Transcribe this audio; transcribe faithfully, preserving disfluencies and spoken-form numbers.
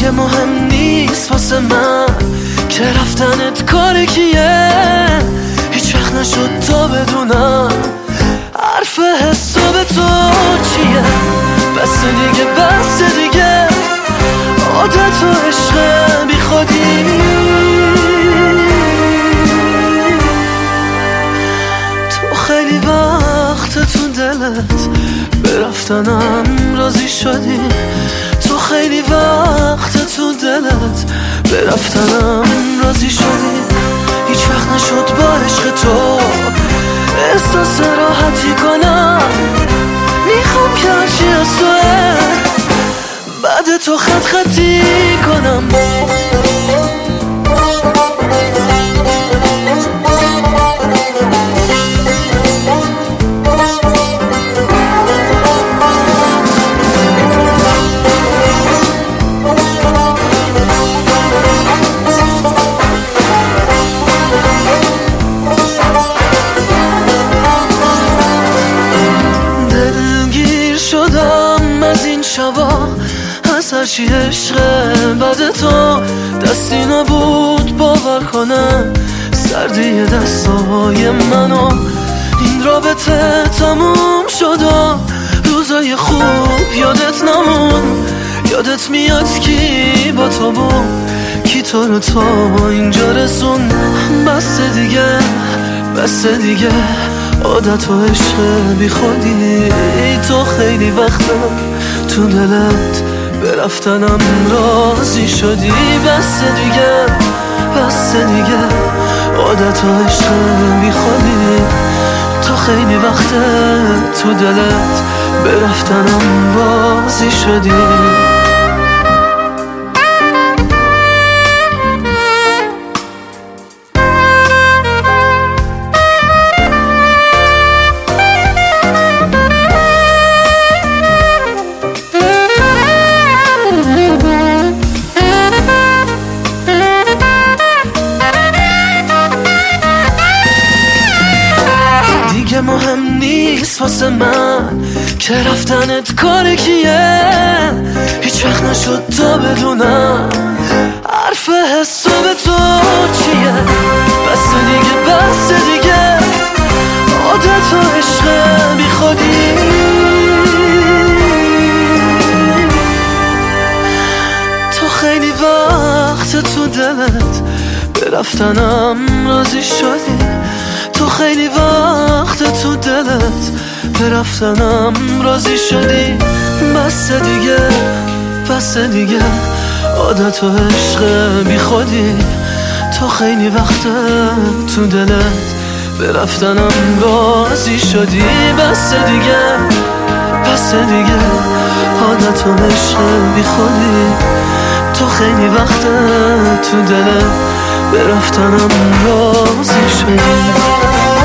دیگه مهم نیست واسه من که رفتنت کار کیه. هیچ وقت نشد تا بدونم حرف حساب تو چیه. بس دیگه بس دیگه عادت و عشق بی خودی. تو خیلی وقت تو دلت به رفتنم راضی شدی. تو خیلی وقت تو دلت به رفتنم راضی شدی. هیچ وقت نشد با عشق تو احساس راحتی کنم. میخوام که هرچی از توه بعد تو خط خطی کنم. شدم از این شبا از هرچی عشقه بعد تو. دستی نبود باور کنم سردی دستای منو. این رابطه تموم شد و روزای خوب یادت نمون. یادت میاد کی با تو بود کی تو رو تا اینجا رسون. بس دیگه بس دیگه عادت و عشق بی خودی. تو خیلی وقتا تو دلت به رفتنم راضی شدی. بس دیگه بس دیگه عادت و عشق بی خودی. تو خیلی وقتا تو دلت به رفتنم راضی شدی. دیگه مهم نیست واسه من که رفتنت کار کیه. هیچ وقت نشد تا بدونم حرف حساب تو چیه. بس دیگه بس دیگه عادت و عشق بی خودی. تو خیلی وقت تو دلت به رفتنم راضی شدی. تو خیلی وقت تو دلت به رفتنم راضی شدی. بس دیگه بس دیگه عادت و عشق بی خودی. تو خیلی وقت تو دلت به رفتنم راضی شدی. بس دیگه بس دیگه عادت و عشق بی خودی. تو خیلی وقت تو دلت به رفتنم راضی شدی.